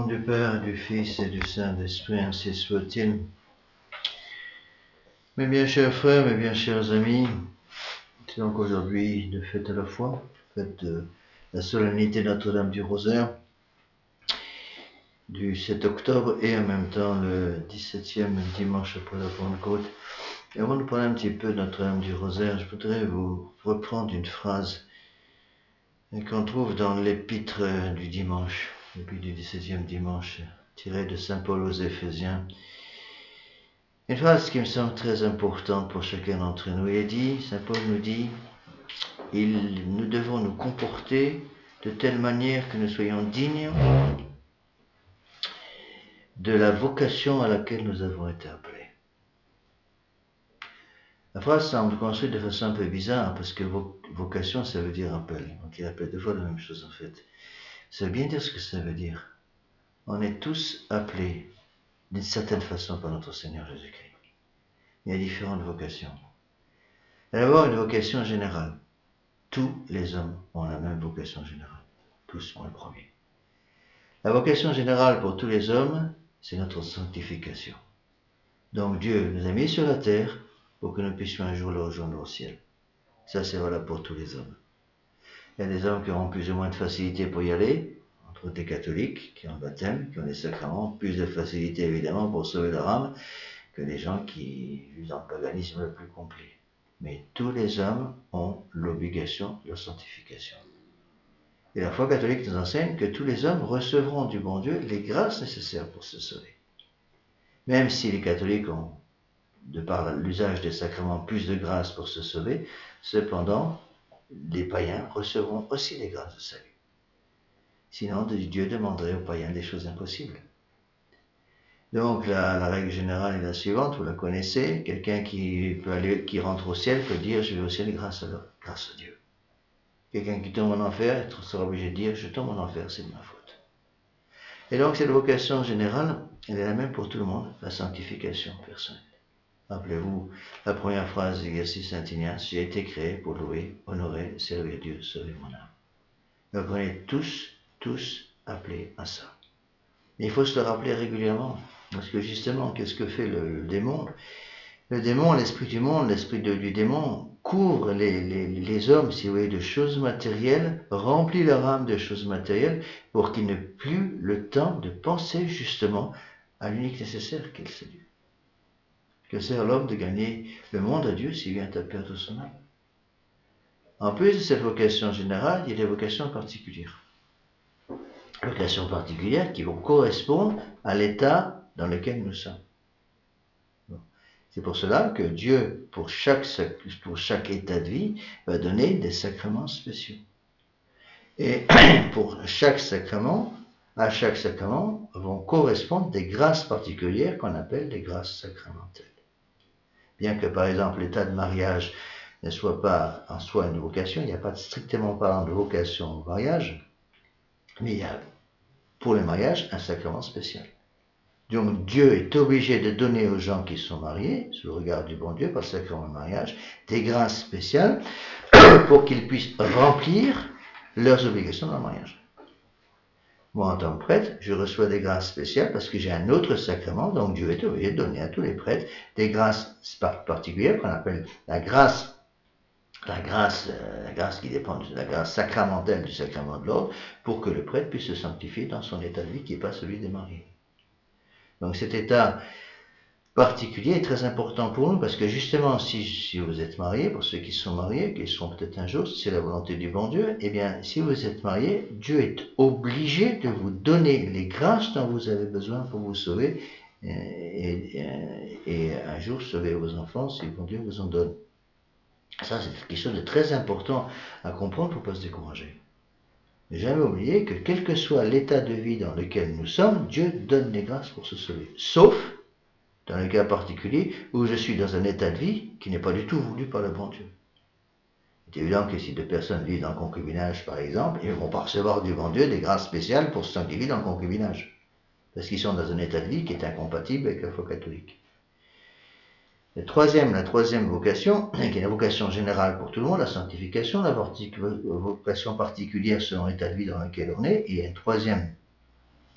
du Père, du Fils et du Saint-Esprit, ainsi soit-il. Mes bien chers frères, mes bien chers amis, c'est donc aujourd'hui de fête à la fois, fête de la solennité Notre-Dame du Rosaire, du 7 octobre et en même temps le 17e dimanche après la Pentecôte. Et avant de parler un petit peu de Notre-Dame du Rosaire, je voudrais vous reprendre une phrase qu'on trouve dans l'épître du dimanche, l'épître du 17e dimanche, tirée de Saint Paul aux Éphésiens. Une phrase qui me semble très importante pour chacun d'entre nous. Saint Paul nous dit, nous devons nous comporter de telle manière que nous soyons dignes de la vocation à laquelle nous avons été appelés. La phrase semble construite de façon un peu bizarre, parce que vocation, ça veut dire appel. Donc il appelle deux fois la même chose en fait. Ça veut bien dire ce que ça veut dire. On est tous appelés d'une certaine façon par notre Seigneur Jésus-Christ. Il y a différentes vocations. Il y a d'abord une vocation générale. Tous les hommes ont la même vocation générale. Tous ont le premier. La vocation générale pour tous les hommes, c'est notre sanctification. Donc Dieu nous a mis sur la terre pour que nous puissions un jour le rejoindre au ciel. Ça, c'est valable pour tous les hommes. Il y a des hommes qui auront plus ou moins de facilité pour y aller, entre autres des catholiques qui ont le baptême, qui ont les sacrements, plus de facilité évidemment pour sauver leur âme que les gens qui vivent dans le paganisme le plus complet. Mais tous les hommes ont l'obligation de la sanctification. Et la foi catholique nous enseigne que tous les hommes recevront du bon Dieu les grâces nécessaires pour se sauver. Même si les catholiques ont, de par l'usage des sacrements, plus de grâces pour se sauver, cependant, les païens recevront aussi les grâces de salut. Sinon, Dieu demanderait aux païens des choses impossibles. Donc, la règle générale est la suivante, vous la connaissez, quelqu'un qui rentre au ciel peut dire « je vais au ciel grâce à Dieu ». Quelqu'un qui tombe en enfer sera obligé de dire « je tombe en enfer, c'est de ma faute ». Et donc cette vocation générale, elle est la même pour tout le monde, la sanctification personnelle. Rappelez-vous la première phrase d'exercice Saint Ignace, j'ai été créé pour louer, honorer, servir Dieu, sauver mon âme. Donc on est tous appelés à ça. Mais il faut se le rappeler régulièrement, parce que justement, qu'est-ce que fait le démon ? Le démon, l'esprit du monde, l'esprit du démon couvre les hommes, si vous voulez, de choses matérielles, remplit leur âme de choses matérielles pour qu'ils n'aient plus le temps de penser justement à l'unique nécessaire qu'est le salut. Que sert l'homme de gagner le monde à Dieu s'il vient à perdre son âme? En plus de cette vocation générale, il y a des vocations particulières. Vocations particulières qui vont correspondre à l'état dans lequel nous sommes. C'est pour cela que Dieu, pour chaque état de vie, va donner des sacrements spéciaux. Et pour chaque sacrement, à chaque sacrement vont correspondre des grâces particulières qu'on appelle des grâces sacramentelles. Bien que, par exemple, l'état de mariage ne soit pas en soi une vocation, il n'y a pas strictement parlant de vocation au mariage, mais il y a pour le mariage un sacrement spécial. Donc Dieu est obligé de donner aux gens qui sont mariés, sous le regard du bon Dieu, par le sacrement du mariage, des grâces spéciales pour qu'ils puissent remplir leurs obligations dans le mariage. Moi, en tant que prêtre, je reçois des grâces spéciales parce que j'ai un autre sacrement, donc Dieu est obligé de donner à tous les prêtres des grâces particulières qu'on appelle la grâce qui dépend de la grâce sacramentelle du sacrement de l'ordre, pour que le prêtre puisse se sanctifier dans son état de vie qui n'est pas celui des mariés. Donc cet état particulier est très important pour nous parce que justement, si vous êtes marié, pour ceux qui sont mariés, qui seront peut-être un jour, si c'est la volonté du bon Dieu, eh bien, si vous êtes marié, Dieu est obligé de vous donner les grâces dont vous avez besoin pour vous sauver et un jour sauver vos enfants si le bon Dieu vous en donne. Ça, c'est quelque chose de très important à comprendre pour ne pas se décourager. Ne jamais oublier que quel que soit l'état de vie dans lequel nous sommes, Dieu donne les grâces pour se sauver. Sauf dans le cas particulier où je suis dans un état de vie qui n'est pas du tout voulu par le bon Dieu. C'est évident que si deux personnes vivent dans le concubinage, par exemple, ils ne vont pas recevoir du bon Dieu des grâces spéciales pour se sanctifier dans le concubinage. Parce qu'ils sont dans un état de vie qui est incompatible avec la foi catholique. La troisième vocation, qui est la vocation générale pour tout le monde, la sanctification, la vocation particulière selon l'état de vie dans lequel on est, et une troisième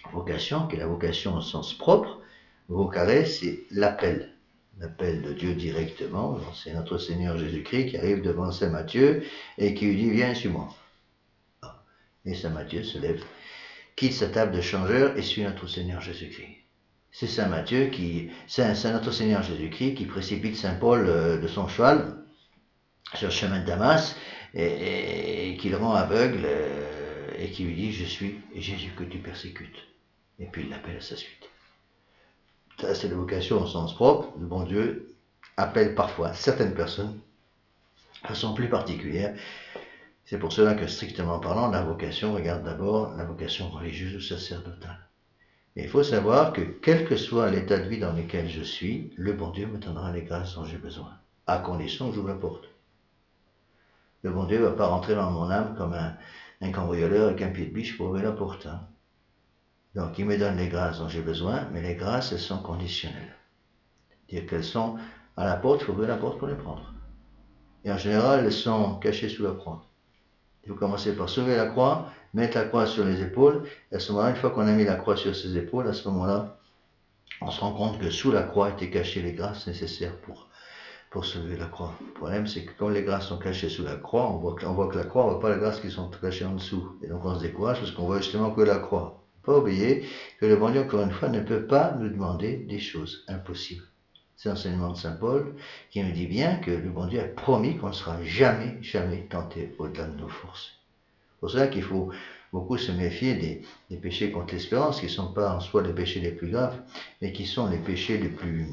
vocation, qui est la vocation au sens propre. Vocare, c'est l'appel. L'appel de Dieu directement. C'est notre Seigneur Jésus-Christ qui arrive devant Saint Matthieu et qui lui dit, viens, suis-moi. Et Saint Matthieu se lève, quitte sa table de changeur et suit notre Seigneur Jésus-Christ. C'est Saint Matthieu c'est notre Seigneur Jésus-Christ qui précipite Saint Paul de son cheval sur le chemin de Damas et qui le rend aveugle et qui lui dit, je suis Jésus que tu persécutes. Et puis il l'appelle à sa suite. Ça, c'est la vocation au sens propre. Le bon Dieu appelle parfois certaines personnes de façon plus particulière. C'est pour cela que, strictement parlant, la vocation regarde d'abord la vocation religieuse ou sacerdotale. Et il faut savoir que, quel que soit l'état de vie dans lequel je suis, le bon Dieu me donnera les grâces dont j'ai besoin, à condition que j'ouvre la porte. Le bon Dieu ne va pas rentrer dans mon âme comme un cambrioleur avec un pied de biche pour ouvrir la porte. Donc, il me donne les grâces dont j'ai besoin, mais les grâces, elles sont conditionnelles. C'est-à-dire qu'elles sont à la porte, il faut ouvrir la porte pour les prendre. Et en général, elles sont cachées sous la croix. Il faut commencer par sauver la croix, mettre la croix sur les épaules, et à ce moment-là, une fois qu'on a mis la croix sur ses épaules, à ce moment-là, on se rend compte que sous la croix étaient cachées les grâces nécessaires pour sauver la croix. Le problème, c'est que quand les grâces sont cachées sous la croix, on voit que la croix, on voit pas les grâces qui sont cachées en dessous. Et donc on se décourage parce qu'on voit justement que la croix. Pas oublier que le bon Dieu, encore une fois, ne peut pas nous demander des choses impossibles. C'est l'enseignement de Saint Paul qui nous dit bien que le bon Dieu a promis qu'on ne sera jamais, jamais tenté au-delà de nos forces. C'est pour cela qu'il faut beaucoup se méfier des péchés contre l'espérance, qui ne sont pas en soi les péchés les plus graves, mais qui sont les péchés les plus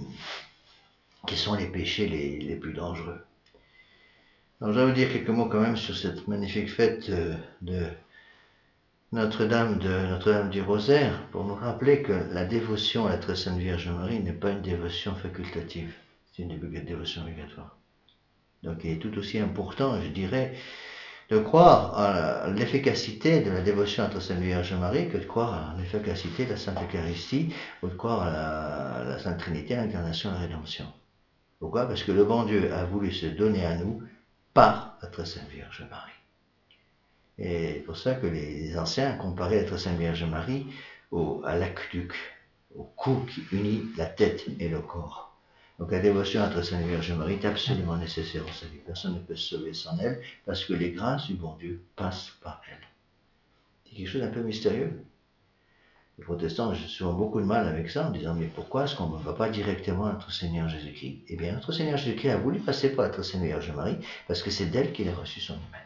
dangereux. Alors, je vais vous dire quelques mots quand même sur cette magnifique fête de Notre-Dame du Rosaire, pour nous rappeler que la dévotion à la Très Sainte Vierge Marie n'est pas une dévotion facultative, c'est une dévotion obligatoire. Donc il est tout aussi important, je dirais, de croire à l'efficacité de la dévotion à la Très Sainte Vierge Marie que de croire à l'efficacité de la Sainte Eucharistie ou de croire à la Sainte Trinité, à l'incarnation et à la rédemption. Pourquoi? Parce que le bon Dieu a voulu se donner à nous par la Très Sainte Vierge Marie. Et c'est pour ça que les anciens comparaient la Très Sainte Vierge Marie à l'aqueduc, au cou qui unit la tête et le corps. Donc la dévotion à la Très Sainte Vierge Marie est absolument nécessaire au salut. Personne ne peut se sauver sans elle, parce que les grâces du bon Dieu passent par elle. C'est quelque chose d'un peu mystérieux. Les protestants ont souvent beaucoup de mal avec ça, en disant, mais pourquoi est-ce qu'on ne va pas directement à notre Seigneur Jésus-Christ? Eh bien, notre Seigneur Jésus-Christ a voulu passer par la Très Sainte Vierge Marie, parce que c'est d'elle qu'il a reçu son humanité.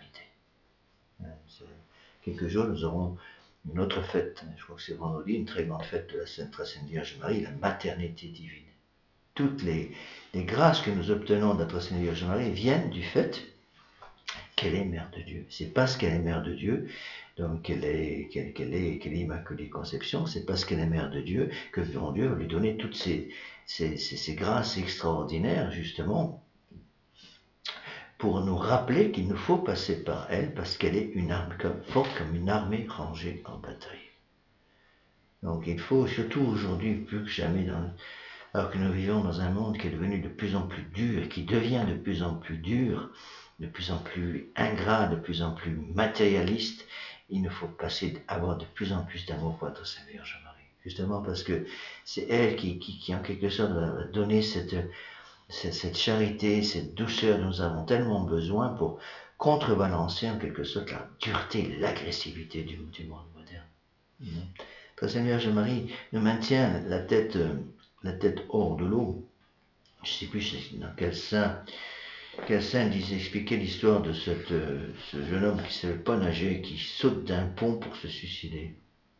Quelques jours, nous aurons une autre fête, je crois que c'est vendredi, une très grande fête de la Très Sainte Vierge Marie, la maternité divine. Toutes les grâces que nous obtenons de la Très Sainte Vierge Marie viennent du fait qu'elle est Mère de Dieu. C'est parce qu'elle est Mère de Dieu, donc qu'elle est Immaculée Conception, c'est parce qu'elle est Mère de Dieu que bon Dieu va lui donner toutes ces grâces extraordinaires, justement, pour nous rappeler qu'il nous faut passer par elle, parce qu'elle est une arme forte comme une armée rangée en bataille. Donc il faut, surtout aujourd'hui, plus que jamais, alors que nous vivons dans un monde qui est devenu de plus en plus dur, qui devient de plus en plus dur, de plus en plus ingrat, de plus en plus matérialiste, il nous faut avoir de plus en plus d'amour pour notre Sainte Vierge Marie. Justement parce que c'est elle qui en quelque sorte va donner cette charité, cette douceur dont nous avons tellement besoin pour contrebalancer en quelque sorte la dureté, l'agressivité du monde moderne. La Sainte Vierge Marie nous maintient la tête hors de l'eau. Je ne sais plus dans quel saint expliquait l'histoire de ce jeune homme qui ne savait pas nager, qui saute d'un pont pour se suicider.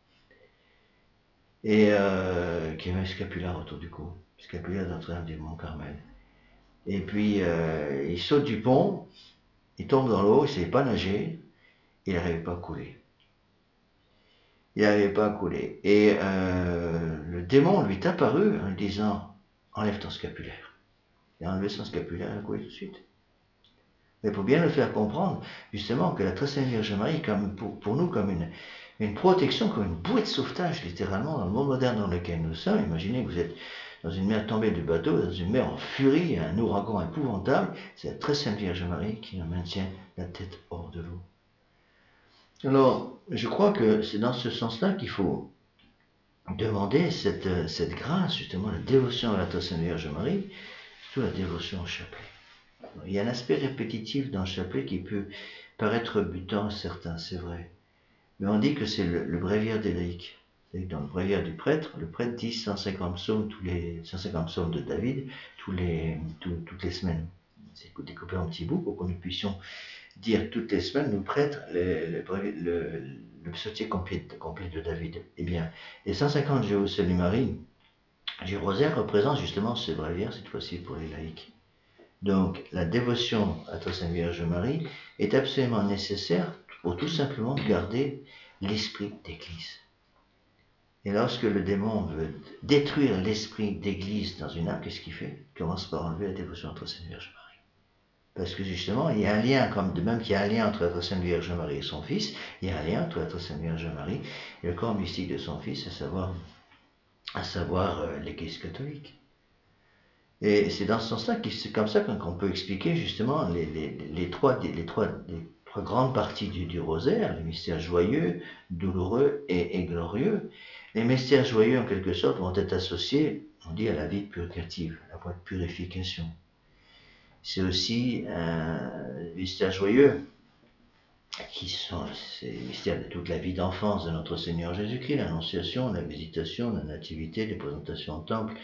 Et qui avait un scapulaire autour du cou, scapulaire de Notre-Dame du Mont-Carmel. Et puis, il saute du pont, il tombe dans l'eau, il ne savait pas nager, il n'arrivait pas à couler. Et le démon lui est apparu en lui disant, enlève ton scapulaire. Il a enlevé son scapulaire, il a coulé tout de suite. Mais pour bien le faire comprendre, justement, que la Très Sainte Vierge Marie, comme pour nous, comme une protection, comme une bouée de sauvetage, littéralement, dans le monde moderne dans lequel nous sommes. Imaginez que vous êtes dans une mer tombée du bateau, dans une mer en furie, un ouragan épouvantable. C'est la Très Sainte Vierge Marie qui nous maintient la tête hors de l'eau. Alors, je crois que c'est dans ce sens-là qu'il faut demander cette grâce, justement, la dévotion à la Très Sainte Vierge Marie, surtout la dévotion au chapelet. Il y a un aspect répétitif dans le chapelet qui peut paraître butant à certains, c'est vrai. Mais on dit que c'est le bréviaire des laïcs. C'est dans le bréviaire du prêtre, le prêtre dit 150 psaumes, 150 psaumes de David toutes les semaines. C'est découpé en petits bouts pour que nous puissions dire toutes les semaines, nous prêtres, le psautier complet de David. Eh bien, les 150 Jérusalem Marie du rosaire représentent justement ce bréviaire, cette fois-ci pour les laïcs. Donc, la dévotion à Très Sainte Vierge Marie est absolument nécessaire pour tout simplement garder l'esprit d'église. Et lorsque le démon veut détruire l'esprit d'église dans une âme, qu'est-ce qu'il fait? Il commence par enlever la dévotion à Très Sainte Vierge Marie. Parce que justement, il y a un lien, comme de même qu'il y a un lien entre la Très Sainte Vierge Marie et son Fils, il y a un lien entre la Très Sainte Vierge Marie et le corps mystique de son Fils, à savoir l'Église catholique. Et c'est dans ce sens-là, c'est comme ça qu'on peut expliquer justement les trois grandes parties du rosaire, les mystères joyeux, douloureux et glorieux. Les mystères joyeux, en quelque sorte, vont être associés, on dit, à la vie purgative, à la voie de purification. C'est aussi un mystère joyeux, qui sont ces mystères de toute la vie d'enfance de notre Seigneur Jésus-Christ, l'Annonciation, la Visitation, la Nativité, les présentations au Temple,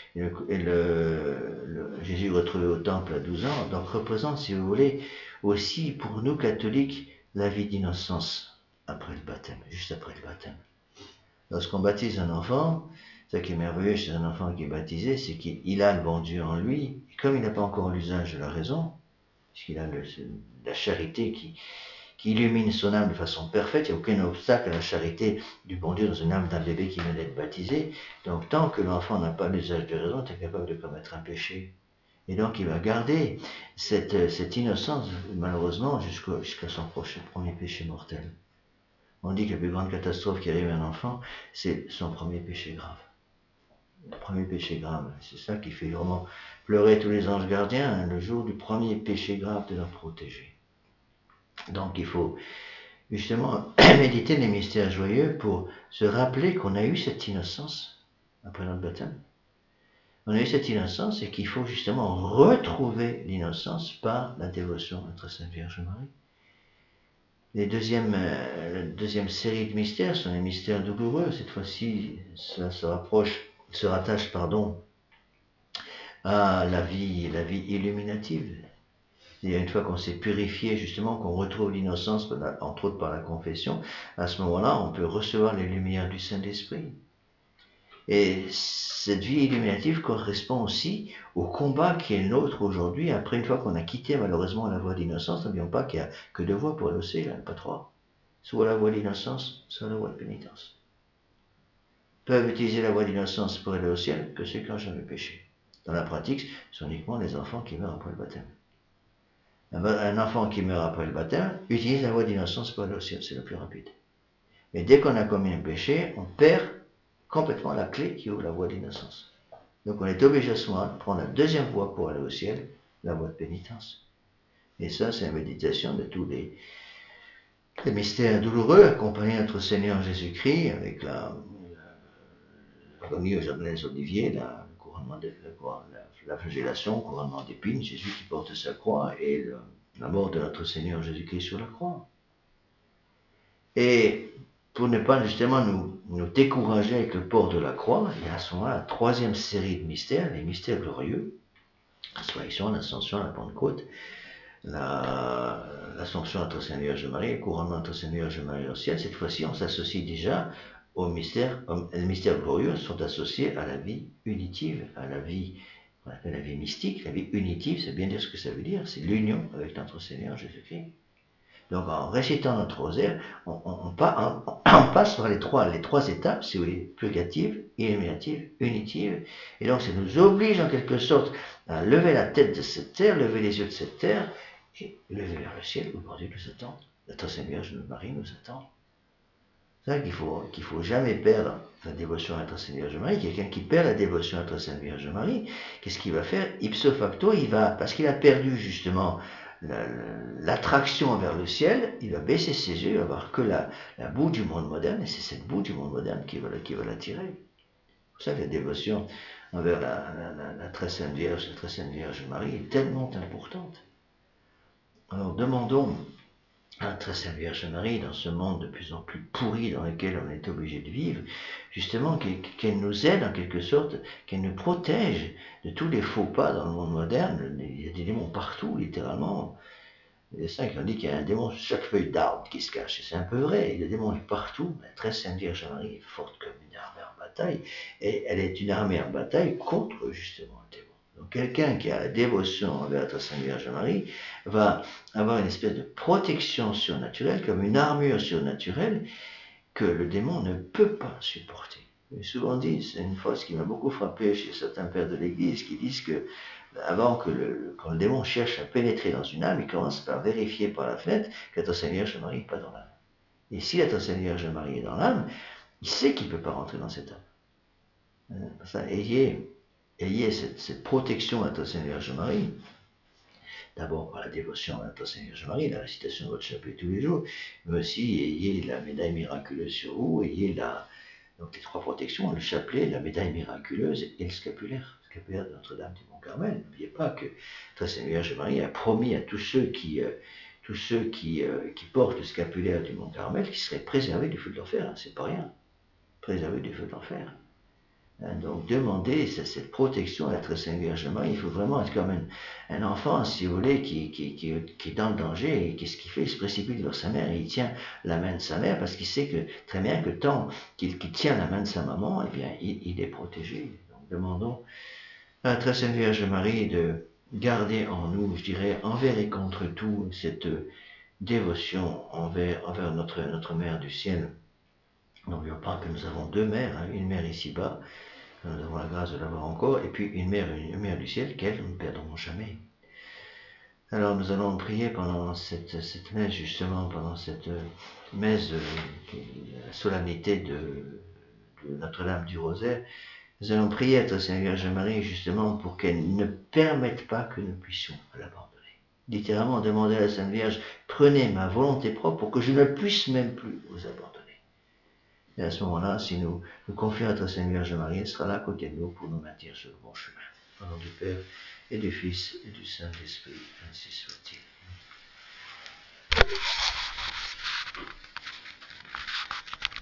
Jésus retrouvé au Temple à 12 ans, donc représente, si vous voulez, aussi pour nous catholiques, la vie d'innocence après le baptême, juste après le baptême. Lorsqu'on baptise un enfant, ce qui est merveilleux chez un enfant qui est baptisé, c'est qu'il a le bon Dieu en lui, et comme il n'a pas encore l'usage de la raison, puisqu'il a la charité qui illumine son âme de façon parfaite, il n'y a aucun obstacle à la charité du bon Dieu dans une âme d'un bébé qui vient d'être baptisé, donc tant que l'enfant n'a pas l'usage de raison, il est capable de commettre un péché. Et donc il va garder cette innocence, malheureusement, jusqu'à son premier péché mortel. On dit que la plus grande catastrophe qui arrive à un enfant, c'est son premier péché grave. Le premier péché grave, c'est ça qui fait vraiment pleurer tous les anges gardiens, hein, le jour du premier péché grave de leur protégé. Donc il faut justement méditer les mystères joyeux pour se rappeler qu'on a eu cette innocence après notre baptême. On a eu cette innocence et qu'il faut justement retrouver l'innocence par la dévotion à notre Sainte Vierge Marie. La deuxième série de mystères sont les mystères douloureux. Cette fois-ci, cela se rattache à la vie illuminative. Et une fois qu'on s'est purifié, justement, qu'on retrouve l'innocence, entre autres par la confession, à ce moment-là, on peut recevoir les lumières du Saint-Esprit. Et cette vie illuminative correspond aussi au combat qui est le nôtre aujourd'hui, après une fois qu'on a quitté malheureusement la voie d'innocence. N'oublions pas qu'il n'y a que deux voies pour aller au ciel, il n'y en a pas trois. Soit la voie d'innocence, soit la voie de pénitence. Peuvent utiliser la voie d'innocence pour aller au ciel que ceux qui n'ont jamais péché. Dans la pratique, ce sont uniquement les enfants qui meurent après le baptême. Un enfant qui meurt après le baptême utilise la voie d'innocence pour aller au ciel, c'est le plus rapide. Mais dès qu'on a commis un péché, on perd complètement la clé qui ouvre la voie d'innocence. Donc on est obligé à ce moment de prendre la deuxième voie pour aller au ciel, la voie de pénitence. Et ça, c'est la méditation de tous les mystères douloureux, accompagnés de notre Seigneur Jésus-Christ, avec l'agonie au jardin des Oliviers, la flagellation, le couronnement d'épines, Jésus qui porte sa croix, et la mort de notre Seigneur Jésus-Christ sur la croix. Et pour ne pas justement nous décourager avec le port de la croix, il y a à ce moment-là la troisième série de mystères, les mystères glorieux, l'Assomption, l'Ascension, la Pentecôte, l'Assomption à notre Seigneur Vierge Marie, le couronnement à notre Seigneur Vierge Marie au ciel. Cette fois-ci, on s'associe déjà aux mystères. Les mystères glorieux sont associés à la vie unitive, à la vie, on appelle la vie mystique. La vie unitive, c'est bien dire ce que ça veut dire, c'est l'union avec notre Seigneur Jésus-Christ. Donc en récitant notre rosaire, on passe par les trois étapes, si vous voulez, purgative, illuminative, unitive. Et donc ça nous oblige en quelque sorte à lever la tête de cette terre, lever les yeux de cette terre, et lever vers le ciel où le bon Dieu nous attend. La Très Sainte Vierge Marie nous attend. C'est vrai qu'il faut jamais perdre la dévotion à la Très Sainte Vierge Marie. Quelqu'un qui perd la dévotion à la Très Sainte Vierge Marie, qu'est-ce qu'il va faire? Ipso facto, parce qu'il a perdu justement l'attraction vers le ciel, il va baisser ses yeux, il va voir que la boue du monde moderne, et c'est cette boue du monde moderne qui va l'attirer. C'est pour ça que la dévotion envers la très sainte Vierge Marie est tellement importante. Alors demandons à la très sainte Vierge Marie, dans ce monde de plus en plus pourri dans lequel on est obligé de vivre, justement qu'elle nous aide en quelque sorte, qu'elle nous protège de tous les faux pas dans le monde moderne. Il y a des démons partout, littéralement. Il y a ça qui ont dit qu'il y a un démon sur chaque feuille d'arbre qui se cache. Et c'est un peu vrai, il y a des démons partout. La très sainte Vierge Marie est forte comme une armée en bataille, et elle est une armée en bataille contre justement le démon. Donc quelqu'un qui a la dévotion envers la très sainte Vierge Marie va avoir une espèce de protection surnaturelle, comme une armure surnaturelle que le démon ne peut pas supporter. J'ai souvent dit, c'est une phrase qui m'a beaucoup frappé chez certains pères de l'Église, qui disent que avant que quand le démon cherche à pénétrer dans une âme, il commence par vérifier par la fenêtre que la très sainte Vierge Marie n'est pas dans l'âme. Et si la très sainte Vierge Marie est dans l'âme, il sait qu'il ne peut pas rentrer dans cette âme. Ça, ayez cette protection de la très sainte Vierge Marie, d'abord par la dévotion à la très sainte Vierge Marie, la récitation de votre chapelet tous les jours, mais aussi ayez la médaille miraculeuse sur vous, ayez donc les trois protections, le chapelet, la médaille miraculeuse et le scapulaire de Notre-Dame du Mont-Carmel. N'oubliez pas que Très Sainte Vierge Marie a promis à tous ceux qui portent le scapulaire du Mont-Carmel qu'ils seraient préservés du feu de l'enfer. Hein, c'est pas rien. Préservés du feu de l'enfer. Hein, donc demandez cette protection à la Très Sainte Vierge Marie. Il faut vraiment être comme un enfant, si vous voulez, qui est dans le danger, et qu'est-ce qu'il fait? Il se précipite vers sa mère et il tient la main de sa mère parce qu'il sait que très bien que tant qu'il tient la main de sa maman, eh bien, il est protégé. Donc demandons à la Très Sainte Vierge Marie de garder en nous, je dirais, envers et contre tout, cette dévotion envers notre Mère du ciel. N'oublions pas que nous avons deux mères, hein, une mère ici-bas, nous avons la grâce de l'avoir encore, et puis une mère du ciel qu'elle, nous ne perdrons jamais. Alors nous allons prier pendant cette messe, justement, pendant cette messe, la solennité de Notre-Dame du Rosaire. Nous allons prier à la Sainte Vierge Marie, justement, pour qu'elle ne permette pas que nous puissions l'abandonner. Littéralement, demander à la Sainte Vierge, prenez ma volonté propre pour que je ne puisse même plus vous abandonner. Et à ce moment-là, si nous confions à la Sainte Vierge Marie, elle sera là à côté de nous pour nous maintenir sur le bon chemin. Au nom du Père, et du Fils, et du Saint-Esprit, ainsi soit-il.